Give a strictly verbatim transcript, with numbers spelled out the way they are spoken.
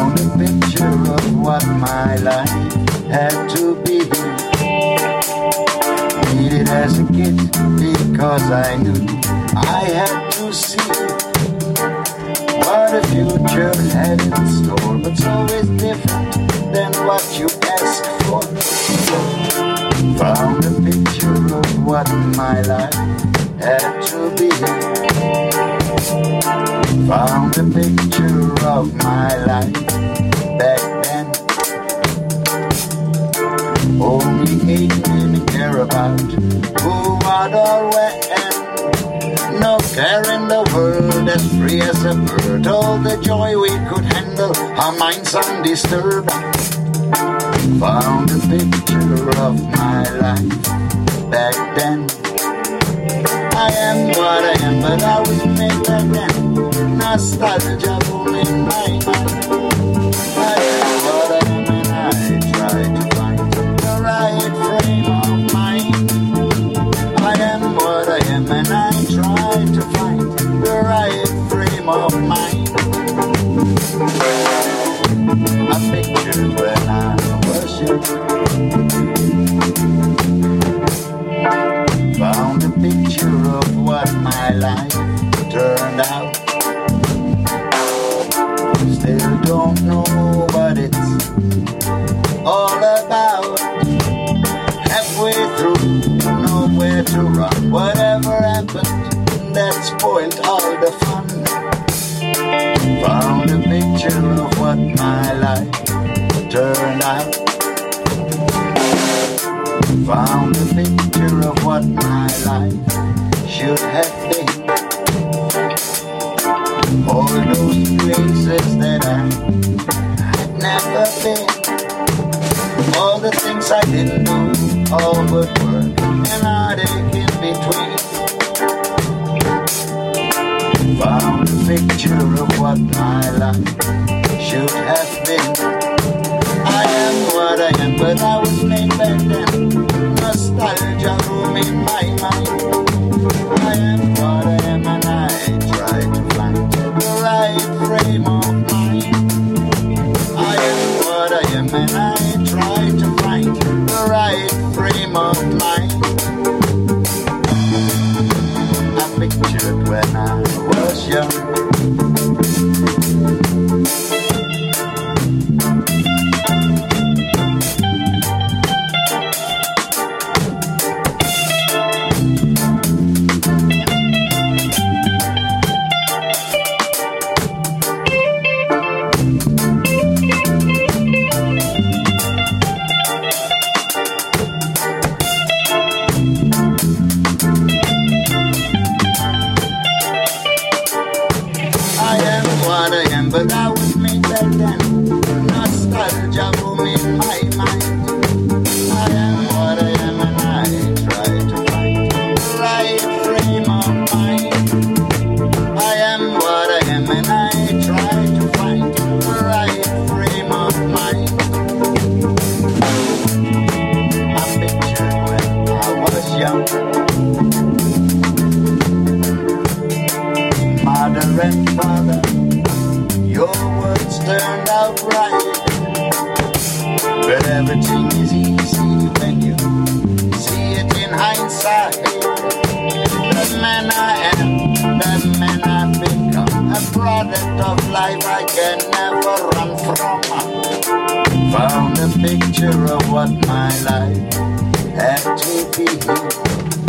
Found a picture of what my life had to be. Needed as a kid because I knew I had to see what a future had in store, but it's always different than what you ask for. Found a picture of what my life had to be. Found a picture of my life back then. Only eight men care about who, what, or when. No care in the world, as free as a bird. All the joy we could handle, our minds undisturbed. Found a picture of my life back then. I am what I am, but I was made back then. Nostalgia boom in my mind. I am what I am and I try to find the right frame of mind. I am what I am and I try to find the right frame of mind. I pictured when I was young. Found a picture of what my life turned out. Still don't know what it's all about. Halfway through, nowhere to run. Whatever happened, that spoiled all the fun. Found a picture of what my life turned out. Found a picture of what my life should have been. All those places that I had never been. All the things I didn't do, all but work and heartache in between. Found a picture of what my life should have been. I am what I am, but I was made back then. Nostalgia room in my mind. I am what I am and I try to find the right frame of mind. I am what I am and I try to find the right frame of mind. I pictured when I was young. But I was made back then. Nostalgia room in my mind. I am what I am and I try to find the right frame of mind. I am what I am and I try to find the right frame of mind. I pictured when I was young. Mother and father, your words turned out right. But everything is easy when you see it in hindsight. The man I am, the man I've become, a product of life I can never run from. Found a picture of what my life had to be.